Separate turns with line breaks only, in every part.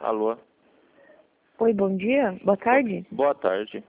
Alô?
Oi, bom dia. Boa tarde.
Boa tarde.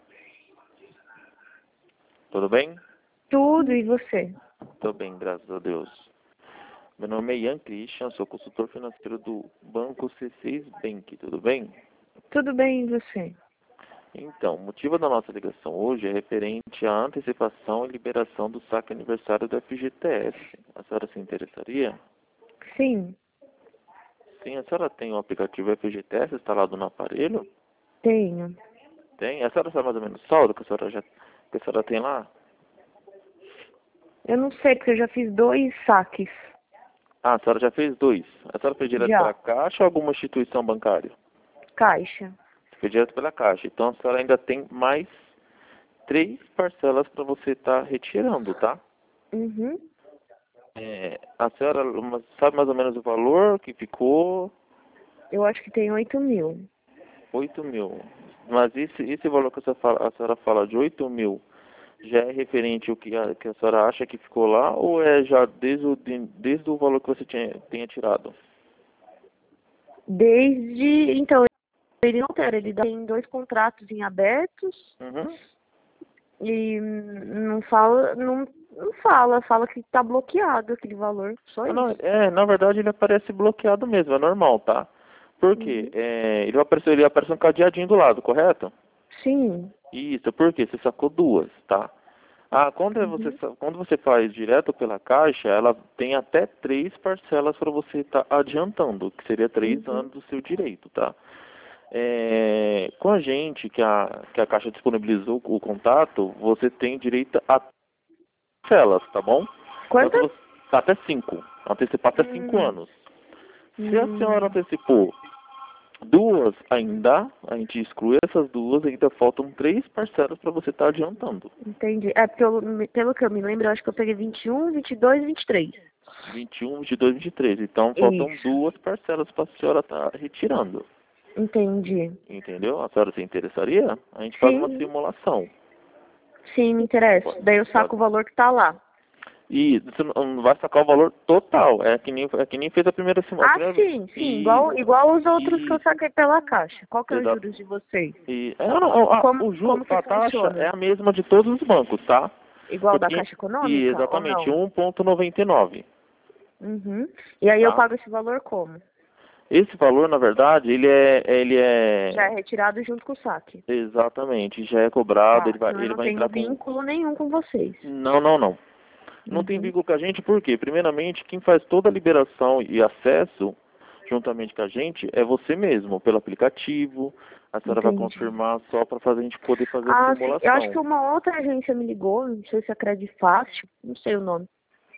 Tudo bem?
Tudo, e você?
Tô bem, graças a Deus. Meu nome é Ian Christian, sou consultor financeiro do Banco C6 Bank, tudo bem?
Tudo bem, e você?
Então, o motivo da nossa ligação hoje é referente à antecipação e liberação do saque aniversário do FGTS. A senhora se interessaria?
Sim,
Sim, a senhora tem o aplicativo FGTS instalado no aparelho?
tenho.
Tem? A senhora sabe mais ou menos o saldo que a senhora tem lá?
Eu não sei, porque eu já fiz 2 saques.
Ah, a senhora já fez 2. A senhora fez direto pela
Já.
Caixa ou alguma instituição bancária?
Caixa.
Foi direto pela Caixa. Então a senhora ainda tem mais 3 parcelas para você estar retirando, tá?
Uhum.
A senhora sabe mais ou menos o valor que ficou?
Eu acho que tem 8.000.
8.000. Mas esse valor que a senhora fala de 8.000 já é referente ao que a senhora acha que ficou lá ou é já desde o valor que você tenha tirado?
Então, ele não altera, ele tem 2 contratos em abertos
Uhum.
e não fala que tá bloqueado aquele valor, só
Ah, não,
isso.
na verdade ele aparece bloqueado mesmo, é normal, tá? Por quê?
Uhum.
Ele aparece um cadeadinho do lado, correto?
Sim.
Isso, por quê? Você sacou 2, tá? Ah,
Uhum.
quando você faz direto pela Caixa, ela tem até 3 parcelas para você estar adiantando, que seria 3
Uhum.
anos do seu direito, tá? Com a gente, que a Caixa disponibilizou o contato, você tem direito a parcelas, tá bom? Tanto
Quantas?
você, até 5, antecipar até 5
Hum.
anos. Se a senhora
Hum.
antecipou 2 ainda, a gente exclui essas 2, ainda faltam 3 parcelas para você estar adiantando.
Entendi. É, porque pelo que eu me lembro, eu acho que eu peguei 21, 22 e 23.
21, 22, 23. Então faltam
Isso.
2 parcelas para a senhora estar retirando.
Entendi.
Entendeu? A senhora se interessaria? A gente faz uma
Sim,
simulação.
sim, me interessa.
Pode,
Daí eu
pode.
saco o valor que tá lá.
E você não vai sacar o valor total. É que nem fez a primeira simulação.
Ah, sim, sim.
Isso.
Igual os outros que eu
Isso.
saquei pela caixa. Qual que é os
Exato.
juros de vocês?
O
Como que
a taxa é
funciona?
a mesma de todos os bancos, tá?
Igual da
Porque,
Caixa Econômica ou
exatamente,
não?
1,99,
Uhum. E aí eu
tá?
pago esse valor como?
Esse valor, na verdade,
Já é retirado junto com o saque.
exatamente, já é cobrado,
Tá. Então eu
ele
não
vai
tenho
entrar com...
vínculo nenhum com vocês.
Não, não, não. Não tem
Uhum.
vínculo com a gente, por quê? Primeiramente, quem faz toda a liberação e acesso, juntamente com a gente, é você mesmo, pelo aplicativo. A senhora vai
Entendi.
confirmar só para a gente poder fazer a
Ah, sim. Eu acho que
simulação.
uma outra agência me ligou, não sei se é Credifácil, não sei o nome.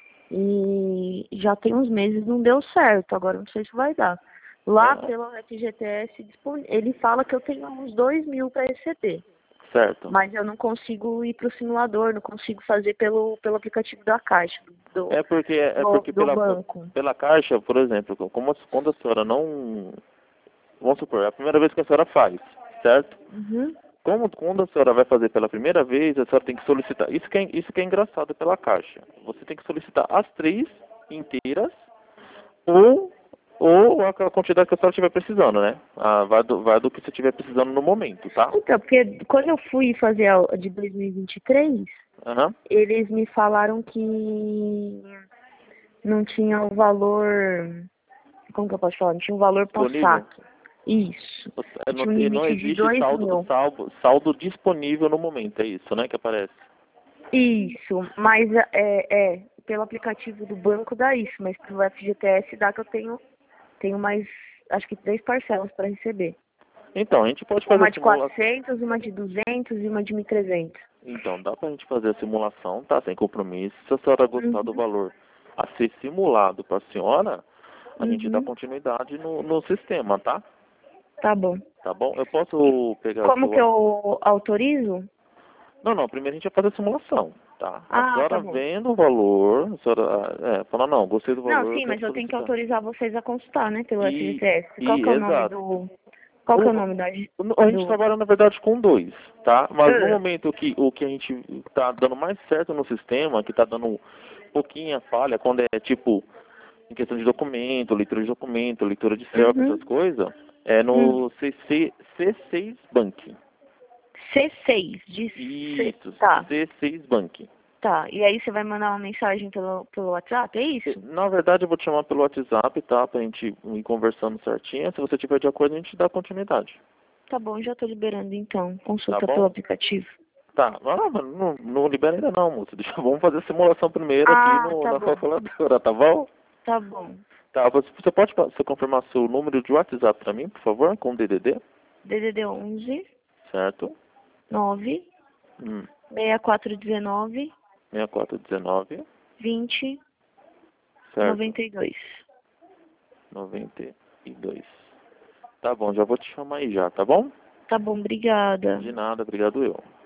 E já tem uns meses não deu certo, agora não sei se vai dar. Lá
É,
pelo FGTS, ele fala que eu tenho uns 2.000 para receber,
certo.
mas eu não consigo ir para o simulador, não consigo fazer pelo aplicativo da Caixa, do,
É porque, é
do,
porque
do
pela,
banco.
pela Caixa, por exemplo, quando a senhora não... Vamos supor, é a primeira vez que a senhora faz, certo?
Uhum.
Quando a senhora vai fazer pela primeira vez, a senhora tem que solicitar. Isso que é engraçado pela Caixa. Você tem que solicitar as 3 inteiras ou, ou aquela quantidade que a senhora estiver precisando, né? Vai do que você estiver precisando no momento, tá?
Então, porque quando eu fui fazer a de 2023,
Aham.
eles me falaram que não tinha o valor. Como que eu posso falar? Não tinha o valor para
Disponível?
saque. Isso. E
Não,
tinha um
não
limite de
existe
2.000.
saldo disponível no momento, é isso, né, que aparece.
Isso, mas pelo aplicativo do banco dá isso, mas pelo FGTS dá que eu tenho mais, acho que 3 parcelas para receber.
Então, a gente pode fazer
Uma
a
de
simulação.
400, uma de 200 e uma de 1.300.
Então, dá pra gente fazer a simulação, tá? Sem compromisso. Se a senhora gostar do
Uhum,
valor a ser simulado para a senhora, a gente dá
uhum,
continuidade no sistema, tá?
tá bom.
Tá bom? Eu posso pegar
Como que eu autorizo?
Não, não. Primeiro a gente vai fazer a simulação, tá? A
Ah, tá
senhora
bom.
vendo o valor, a senhora fala, não, gostei do
Não,
valor, eu
sim,
quero
mas eu tenho que
solicitar.
autorizar vocês a consultar, né, pelo
E,
FGTS.
e exato.
Qual que é o
O-
nome
a gente
do...
trabalha, na verdade, com 2, tá? Mas no
Ah,
momento que o que a gente tá dando mais certo no sistema, que tá dando um pouquinho a falha, quando é tipo em questão de documento, leitura de documento, leitura de CELP, essas
uhum,
coisas, É no C6 Bank.
C6,
Isso,
Tá,
C6 Bank.
tá. E aí você vai mandar uma mensagem pelo WhatsApp, é isso?
Na verdade, eu vou te chamar pelo WhatsApp, tá? Pra gente ir conversando certinho. Se você tiver de acordo, a gente dá continuidade.
Tá bom, já tô liberando então.
Tá
Consulta pelo
bom?
aplicativo.
Tá. Ah, mas não libera ainda não, moço. Vamos fazer a simulação primeiro aqui
Ah, tá
na
bom.
calculadora, tá bom?
Tá bom.
Tá, você pode confirmar seu número de WhatsApp pra mim, por favor, com DDD?
DDD 11
Certo?
9
Hum,
6419
6419,
20
certo?
92.
92. Tá bom, já vou te chamar aí já, tá bom?
Tá bom, obrigada.
De nada, obrigado eu.